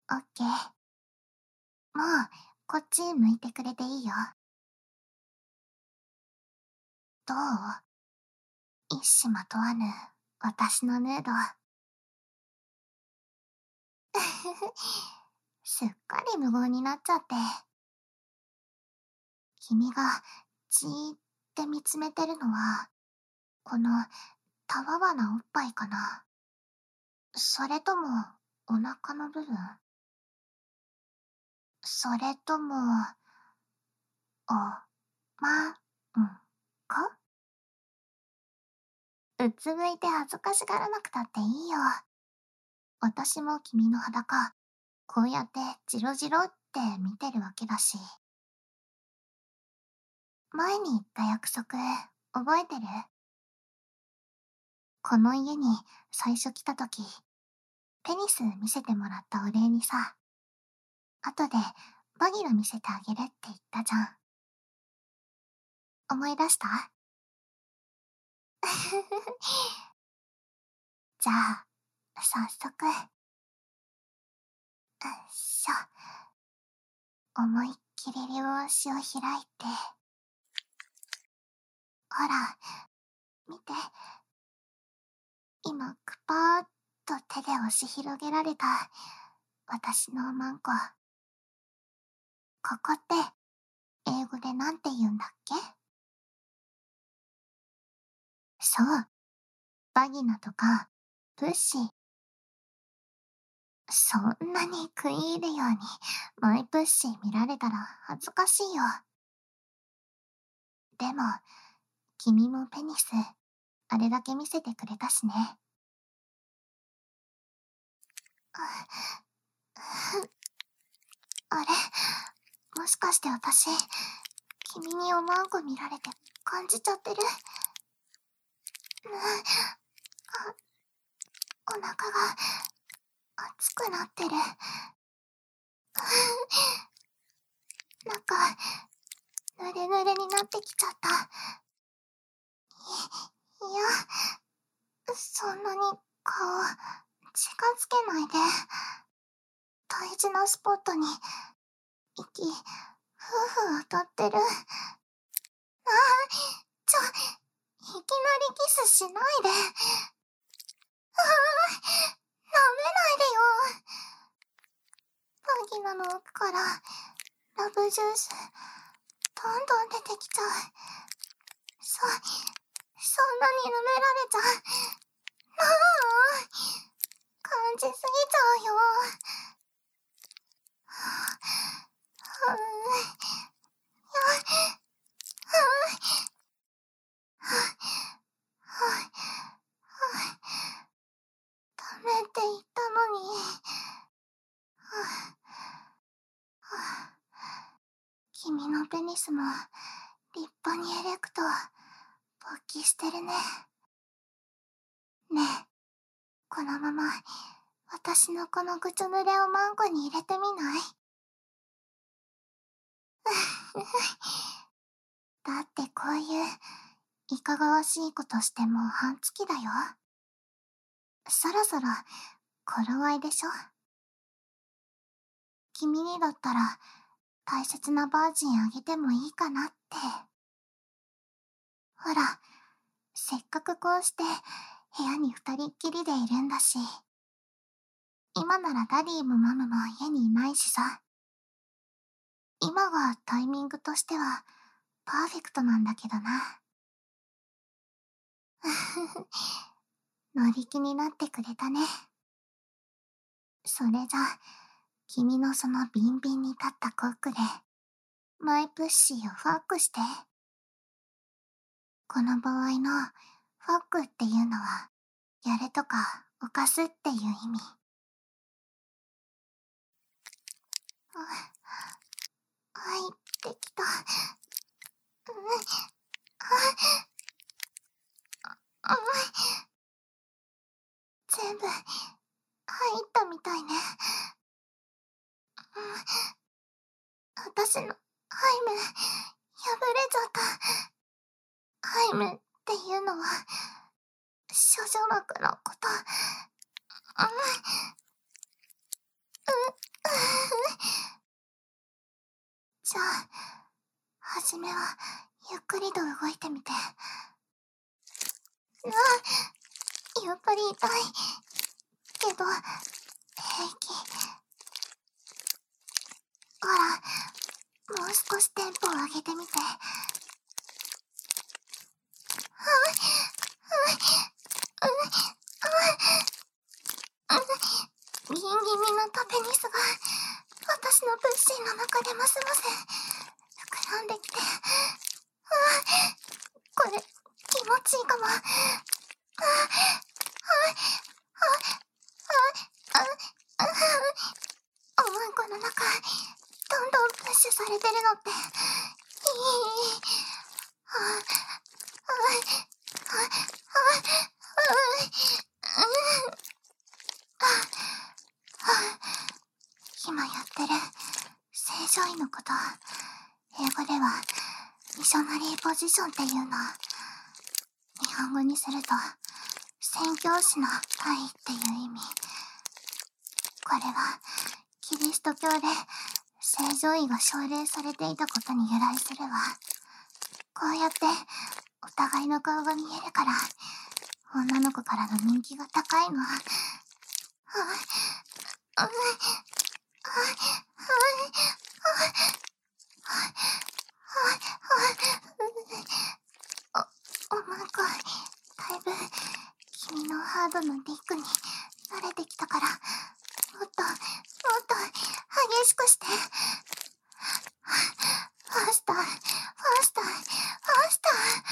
オッケー。もう、こっち向いてくれていいよ。どう？一糸まとわぬ、私のヌード。すっかり無言になっちゃって。君がじーって見つめてるのは、このたわわなおっぱいかな。それとも、お腹の部分？それとも、お、ま、んか？うつむいて恥ずかしがらなくたっていいよ。私も君の裸、こうやってジロジロって見てるわけだし。前に言った約束、覚えてる？この家に最初来た時、テニス見せてもらったお礼にさ、後でバギラ見せてあげるって言ったじゃん。思い出した？じゃあ、早速、しょ。思いっきり両足を開いて。ほら、見て。今、くぱーっと手で押し広げられた、私のおまんこ。ここって、英語でなんて言うんだっけ？そう、バギナとか、プッシー。そんなに食い入るように、マイプッシー見られたら恥ずかしいよ。でも、君もペニス、あれだけ見せてくれたしね。あれ、もしかして私、君におまんこ見られて感じちゃってる？お腹が熱くなってる。なんか、ぬれぬれになってきちゃった。いや、そんなに顔、近づけないで。大事なスポットに、息、ふうふう当たってる。いきなりキスしないで。舐めないでよ。バギナの奥から、ラブジュース、どんどん出てきちゃう。そんなに舐められちゃう。感じすぎちゃうよ。うーん、ダメって言ったのに。君のペニスも立派にエレクト、勃起してるね。ねえ、このまま私のこのぐちょ濡れをマンコに入れてみない？だってこういういかがわしいことしてもう半月だよ。そろそろ頃合いでしょ？君にだったら大切なバージンあげてもいいかなって。ほら、せっかくこうして部屋に二人っきりでいるんだし。今ならダディもマムも家にいないしさ。今がタイミングとしてはパーフェクトなんだけどな。乗り気になってくれたね。それじゃ、君のそのビンビンに立ったコックで、マイプッシーをファックして。この場合のファックっていうのは、やるとか犯すっていう意味。入ってきた。全部、入ったみたいね。私の、ハイム、破れちゃった。ハイムっていうのは、処女膜のこと。 じゃあ、はじめはゆっくりと動いてみて。やっぱり痛い。けど、平気。ほら、もう少しテンポを上げてみて。ギンギンになったペニスが、私のプッシーの中でますます膨らんできて。これ、気持ちいいかも。おまんこの中、どんどんプッシュされてるのって、いい。今やってる正常位のこと、英語ではミショナリーポジションっていうの。日本語にすると宣教師の体位っていう意味。これはキリスト教で正常位が奨励されていたことに由来するわ。こうやってお互いの顔が見えるから女の子からの人気が高いの。おまんこ、だいぶ君のハードなディックに慣れてきたから、もっと激しくして。ファスター、ファスター、ファスター。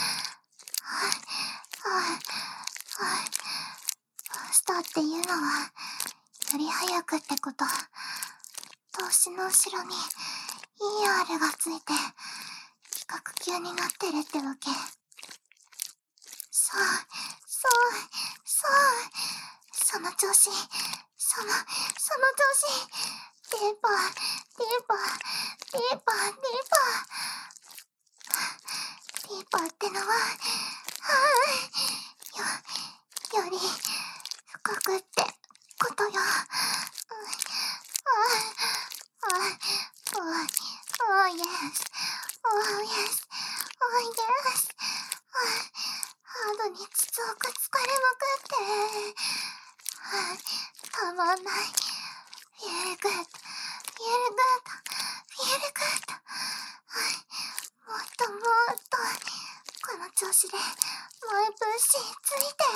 ファスターっていうのは、より早くってこと。動詞の後ろに ER がついて、比較級になってるってわけ。そう、その調子、その調子。デーパー。デーパーってのは、より深くってことよ。Oh yes. ハードに筒をくっつかれまくって。たまんない。Feel good. もっとこの調子でもうプッシーついて。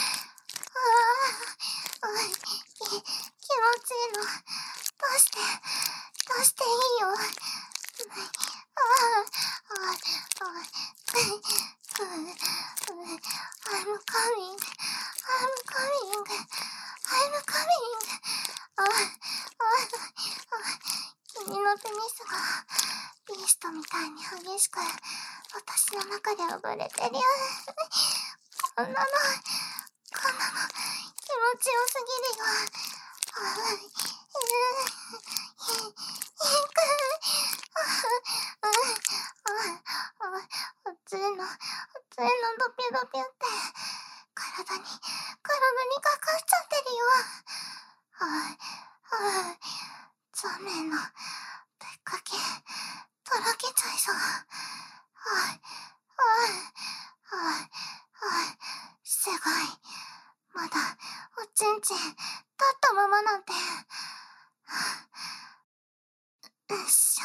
気持ちいいの。出していいよ。I'm coming. 君のペニスがビーストみたいに激しく私の中で暴れてるよ。こんなの気持ちよすぎるよ。熱いのドピュドピュって体にかかっちゃってるよ。残念のぶっかけとろけちゃいそう。すごい。まだおちんちん立ったままなんて。うっし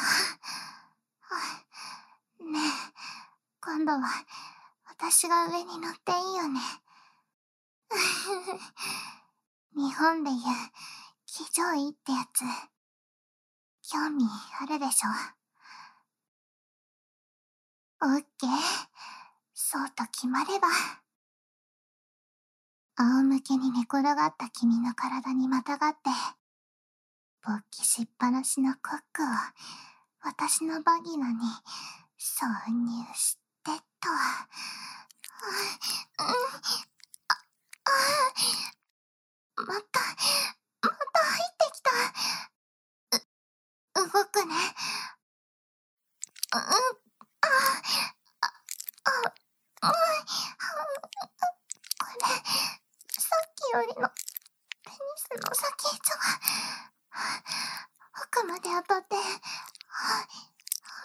ょ。ねえ、今度は私が上に乗っていいよね。日本でいう騎乗位ってやつ、興味あるでしょ。オッケー。そうと決まれば。仰向けに寝転がった君の体にまたがって、勃起しっぱなしのコックを私のバギナに挿入してと。また入ってきた。動くね。これ、さっきよりのペニスの先っちょが奥まで当たって、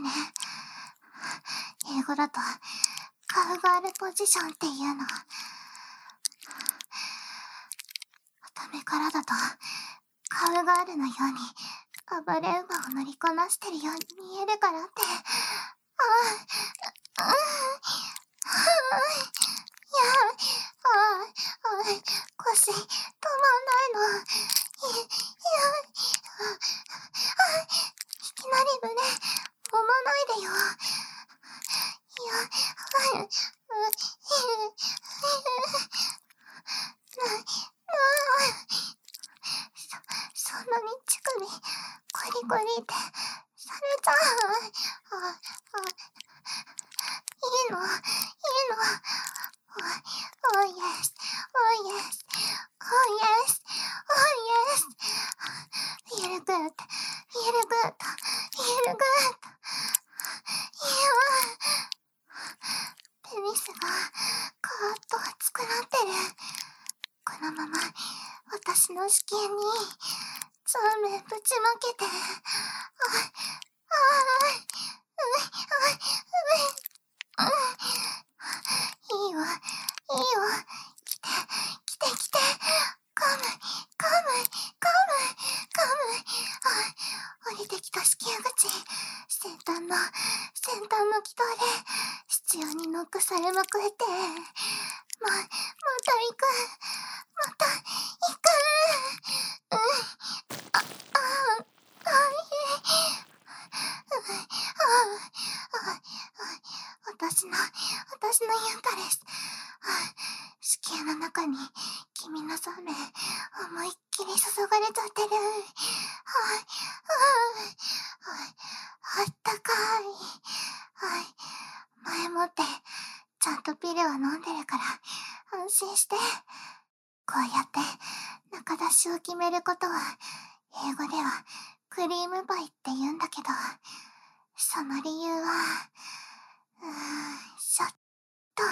ね。英語だとカウガールポジションっていうの。ためからだとカウガールのように暴れ馬を乗りこなしてるように見えるからって。腰止まんないの。いきなり胸揉まないでよ。そんなに乳首コリコリってされちゃう。いいの。Oh yes, oh yes, oh yes, oh yes. Feel good, feel good, feel good. ペニスがカーッと熱くなってる。このまま私の子宮にそうめんぶちまけて。いいよ。来て。カム。降りてきた子宮口。先端の気道で執拗にノックされまくって。また行く。私のユンタです。子宮の中に君のそうめん思いっきり注がれちゃってる。あったかい。前もってちゃんとピルは飲んでるから安心して。こうやって中出しを決めることは英語ではクリームパイって言うんだけど、その理由はちょっと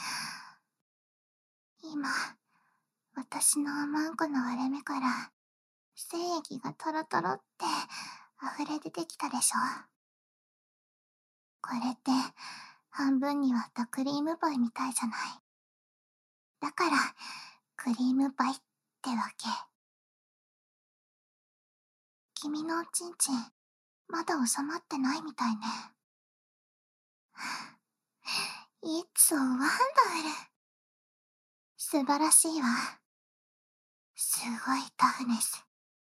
今私のマンコの割れ目から精液がトロトロって溢れ出てきたでしょ。これって半分に割ったクリームパイみたいじゃない。だからクリームパイってわけ。君のおちんちんまだ収まってないみたいね。It's so wonderful。 素晴らしいわ。すごいタフネス。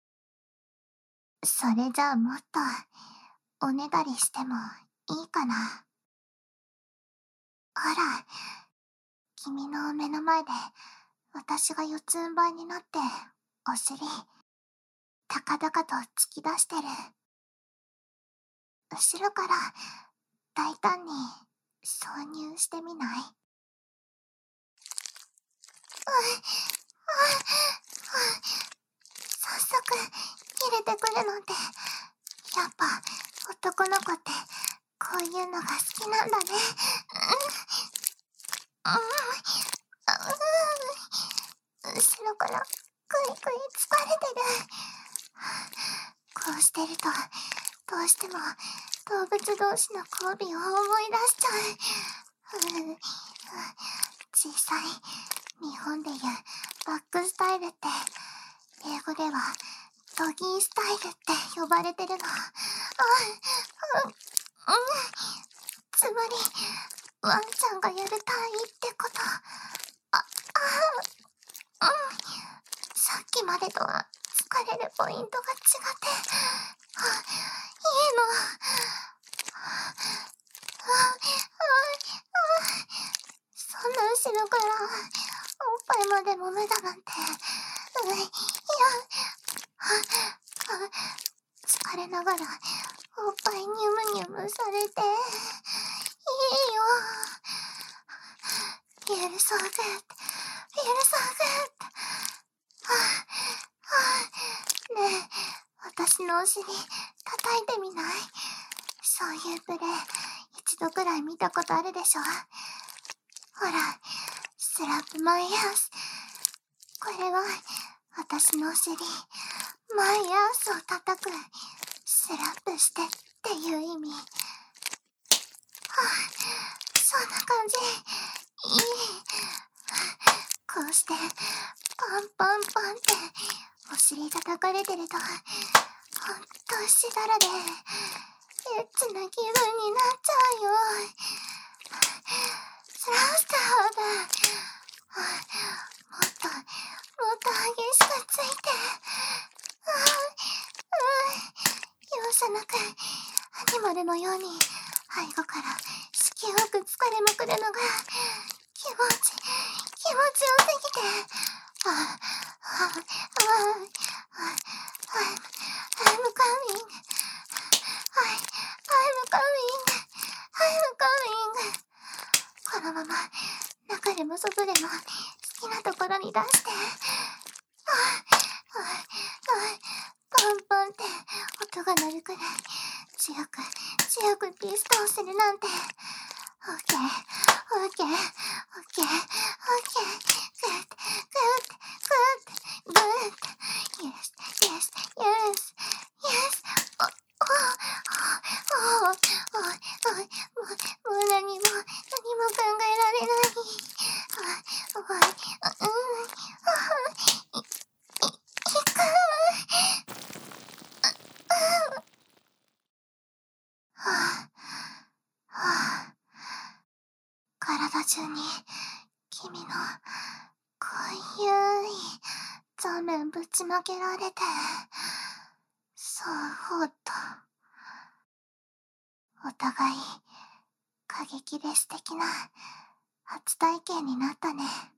それじゃあもっとおねだりしてもいいかな。ほら、君の目の前で私が四つん這いになってお尻高々と突き出してる。後ろから大胆に挿入してみない？早速入れてくるなんて。やっぱ男の子ってこういうのが好きなんだね。後ろからクイクイ疲れてる。こうしてるとどうしても動物同士の交尾を思い出しちゃう。小さい日本でいうバックスタイルって英語ではドギースタイルって呼ばれてるの。つまりワンちゃんがやる体位ってこと。さっきまでとは疲れるポイントが違って、いいの。そんな後ろからおっぱいまで揉めだなんて。疲れながらおっぱいニュムニュムされていいよ。Feel so good, feel so good。 ねえ、私のお尻叩いてみない？そういうプレイ一度くらい見たことあるでしょ。ほら、スラップマイアース。これは私のお尻マイアースを叩く、スラップしてっていう意味。 パンってお尻叩かれてるとほんとしだらでエッチな気分になっちゃうよ。スラスターだ。もっと激しくついて。容赦なくアニマルのように背後から色よく疲れまくるのが気持ちよすぎて。I'm coming. I'm coming. I'm coming. このまま中でも外でも好きなところに出して。パンパンって音が鳴るくらい強くピストンするなんて。オッケー。グッ。Yes. もう何も考えられない。体中に君の濃ゆい座面ぶちまけられて、そうほっとお互い過激で素敵な初体験になったね。